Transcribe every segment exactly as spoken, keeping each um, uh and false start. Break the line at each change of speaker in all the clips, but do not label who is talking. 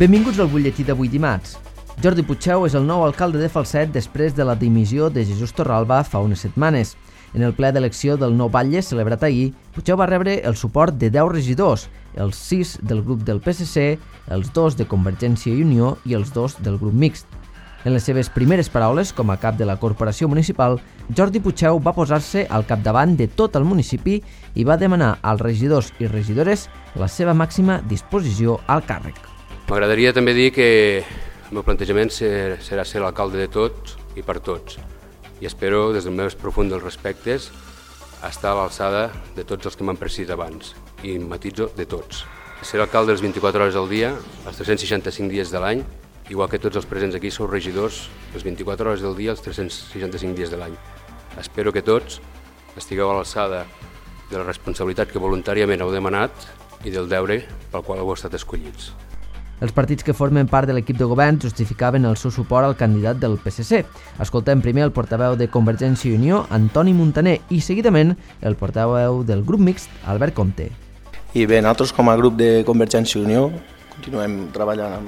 Benvinguts al butlletí d'avui dimarts. Jordi Puigxeu és el nou alcalde de Falset després de la dimissió de Jesús Torralba fa unes setmanes. En el ple d'elecció del nou batlle celebrat ahir, Puigxeu va rebre el suport de deu regidors, els sis del grup del P S C, els dos de Convergència i Unió i els dos del grup mixt. En les seves primeres paraules com a cap de la corporació municipal, Jordi Puigxeu va posar-se al capdavant de tot el municipi i va demanar als regidors i regidores la seva màxima disposició al càrrec.
M'agradaria també dir que el meu plantejament serà ser l'alcalde de tots i per tots. I espero, des dels meus profunds respectes, estar a l'alçada de tots els que m'han precedit abans. I matitzo de tots. Ser alcalde les vint-i-quatre hores del dia, els tres-cents seixanta-cinc dies de l'any, igual que tots els presents aquí sou regidors les vint-i-quatre hores del dia, els tres-cents seixanta-cinc dies de l'any. Espero que tots estigueu a l'alçada de la responsabilitat que voluntàriament heu demanat i del deure pel qual heu estat escollits.
Els partits que formen part de l'equip de govern justificaven el seu suport al candidat del P S C. Escoltem primer el portaveu de Convergència i Unió, Antoni Muntaner, i seguidament el portaveu del grup mixt, Albert Comte.
I bé, nosaltres com a grup de Convergència i Unió continuem treballant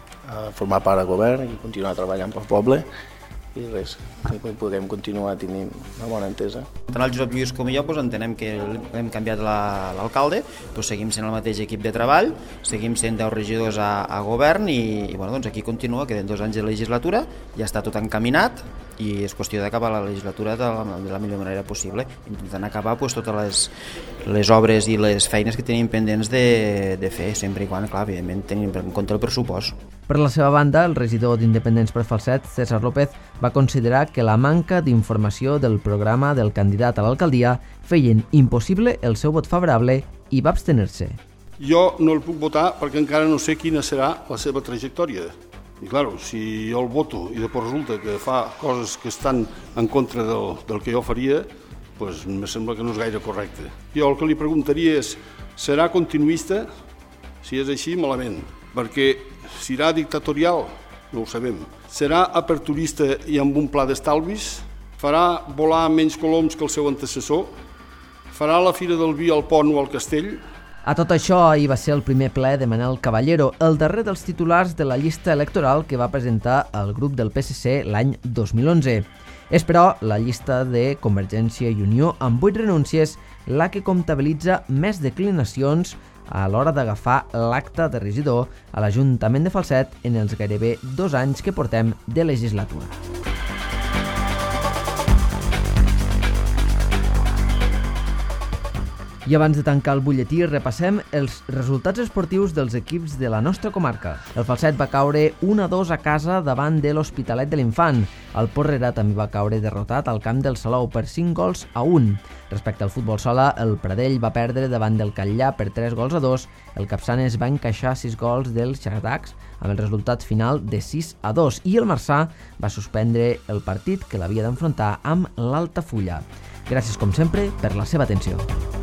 a formar part del govern i continuar treballant pel poble i res, que puguem continuar tenint una bona entesa.
Tant el Josep Lluís com jo doncs, entenem que hem canviat l'alcalde, doncs, seguim sent el mateix equip de treball, seguim sent deu regidors a, a govern i, i bueno, doncs aquí continua, queden dos anys de legislatura, ja està tot encaminat i és qüestió d'acabar la legislatura de la, de la millor manera possible, intentant acabar doncs, totes les, les obres i les feines que tenim pendents de, de fer, sempre i quan, clar, evidentment, tenim en compte el pressupost.
Per la seva banda, el regidor d'Independents per Falset, César López, va considerar que la manca d'informació del programa del candidat a l'alcaldia feien impossible el seu vot favorable i va abstenir-se.
Jo no el puc votar perquè encara no sé quina serà la seva trajectòria. I clar, si jo el voto i després resulta que fa coses que estan en contra del, del que jo faria, doncs em sembla que no és gaire correcte. Jo el que li preguntaria és, serà continuista? Si és així, malament, perquè serà dictatorial? No ho sabem. Serà aperturista i amb un pla d'estalvis? Farà volar menys coloms que el seu antecessor? Farà la Fira del Vi al Pont o al Castell?
A tot això, ahir va ser el primer ple de Manel Caballero, el darrer dels titulars de la llista electoral que va presentar el grup del P S C l'any dos mil onze. És, però, la llista de Convergència i Unió amb vuit renúncies la que comptabilitza més declinacions a l'hora d'agafar l'acta de regidor a l'Ajuntament de Falset en els gairebé dos anys que portem de legislatura. I abans de tancar el butlletí, repassem els resultats esportius dels equips de la nostra comarca. El Falset va caure un a dos a casa davant de l'Hospitalet de l'Infant. El Porrera també va caure derrotat al camp del Salou per cinc gols a un. Respecte al futbol sala, el Pradell va perdre davant del Catllà per tres gols a dos. El Capçanes va encaixar sis gols dels Xardacs amb el resultat final de sis a dos i el Marçà va suspendre el partit que l'havia d'enfrontar amb l'Altafulla. Gràcies, com sempre, per la seva atenció.